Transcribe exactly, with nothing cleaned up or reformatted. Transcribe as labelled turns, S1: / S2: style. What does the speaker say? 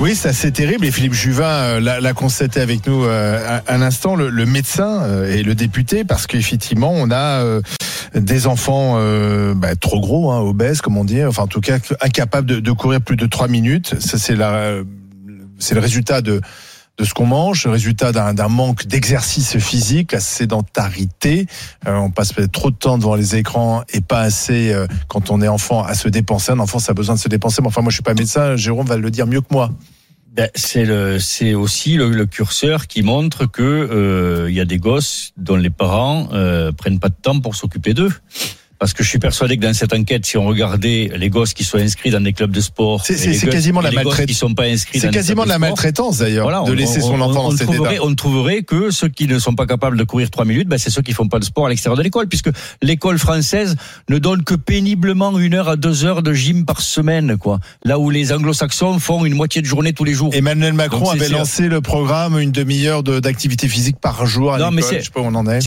S1: Oui, c'est assez terrible et Philippe Juvin euh, l'a, l'a constaté avec nous euh, un, un instant, le, le médecin euh, et le député, parce qu'effectivement on a euh, des enfants euh, bah, trop gros, hein, obèses comme on dit, enfin en tout cas incapables de, de courir plus de trois minutes. Ça c'est la, c'est le résultat de de ce qu'on mange, le résultat d'un, d'un manque d'exercice physique, la sédentarité. Euh, on passe peut-être trop de temps devant les écrans et pas assez euh, quand on est enfant à se dépenser. Un enfant, ça a besoin de se dépenser. Mais enfin, moi, je suis pas médecin. Jérôme va le dire mieux que moi.
S2: Ben, c'est le, c'est aussi le, le curseur qui montre que euh, il y a des gosses dont les parents euh, prennent pas de temps pour s'occuper d'eux. Parce que je suis persuadé que dans cette enquête, si on regardait les gosses qui sont inscrits dans des clubs de sport,
S1: c'est, c'est, c'est quasiment la maltraitance.
S2: Qui sont pas inscrits
S1: c'est
S2: dans
S1: quasiment de la maltraitance d'ailleurs, voilà, de on, laisser son
S2: on,
S1: enfant
S2: on,
S1: dans cet
S2: trouverait,
S1: état.
S2: On trouverait que ceux qui ne sont pas capables de courir trois minutes, ben c'est ceux qui font pas de sport à l'extérieur de l'école, puisque l'école française ne donne que péniblement une heure à deux heures de gym par semaine, quoi. Là où les anglo-saxons font une moitié de journée tous les jours.
S1: Emmanuel Macron Donc, avait lancé le programme une demi-heure de, d'activité physique par jour à non, l'école. Mais c'est, je sais pas où on en est.